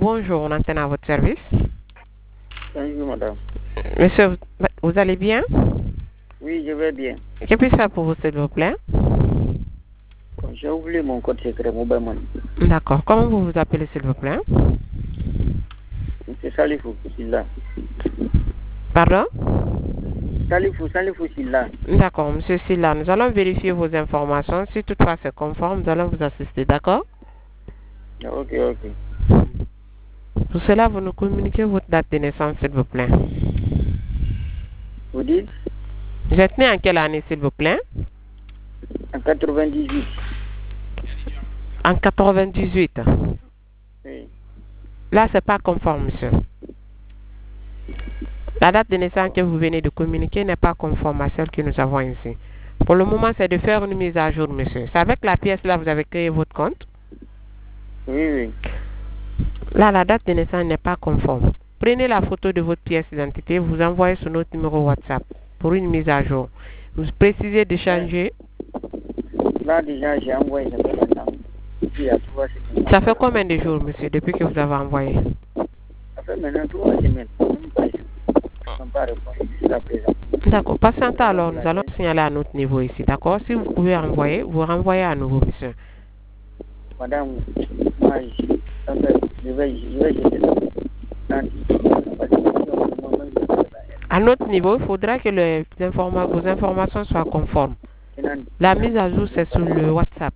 Bonjour, on antenne à votre service. Bonjour, madame. Monsieur, vous allez bien? Oui, je vais bien. Que puis-je faire pour vous, s'il vous plaît? J'ai oublié mon code secret Mobile Money. D'accord. Comment vous vous appelez, s'il vous plaît? C'est Salifou Silla. Pardon? Salifou Silla. D'accord, monsieur Silla. Nous allons vérifier vos informations. Si toutefois c'est conforme, nous allons vous assister, d'accord? Ok. Pour cela, vous nous communiquez votre date de naissance, s'il vous plaît. Vous dites? Vous êtes né en quelle année, s'il vous plaît? En 98. En 98. Oui. Là, c'est pas conforme, monsieur. La date de naissance que vous venez de communiquer n'est pas conforme à celle que nous avons ici. Pour le moment, c'est de faire une mise à jour, monsieur. C'est avec la pièce là, vous avez créé votre compte? Oui. Là, la date de naissance n'est pas conforme. Prenez la photo de votre pièce d'identité, vous envoyez sur notre numéro WhatsApp pour une mise à jour. Vous précisez de changer. Là, déjà, j'ai envoyé ça fait longtemps. Ça fait combien de jours, monsieur, depuis que vous avez envoyé? Ça fait maintenant 3 semaines. Ils n'ont pas répondu jusqu'à présent. D'accord. Patientez alors, nous allons signaler à notre niveau ici, d'accord? Si vous pouvez renvoyer, vous renvoyez à nouveau, monsieur. Madame, moi, je vais jeter ça. À notre niveau, il faudra que vos informations soient conformes. La mise à jour, c'est sur le WhatsApp.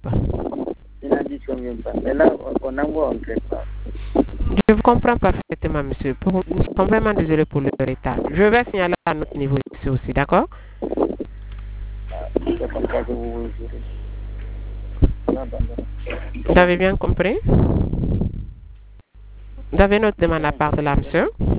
Mais là, on envoie, on ne traite pas. Je vous comprends parfaitement, monsieur. Nous sommes vraiment désolés pour le retard. Je vais signaler à notre niveau ici aussi, d'accord? C'est comme ça que vous voulez gérer. Vous avez bien compris? Vous avez notre demande à part de là, monsieur?